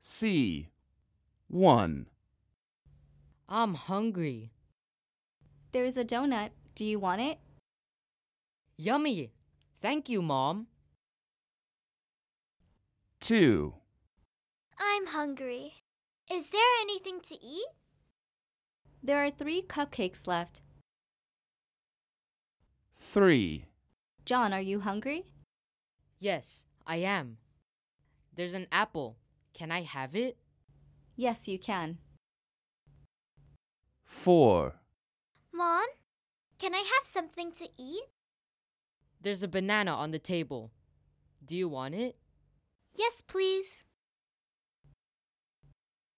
C. 1. I'm hungry. There's a donut. Do you want it? Yummy! Thank you, Mom. 2. I'm hungry. Is there anything to eat? There are 3 cupcakes left. 3. John, are you hungry? Yes, I am. There's an apple. Can I have it? Yes, you can. 4. Mom, can I have something to eat? There's a banana on the table. Do you want it? Yes, please.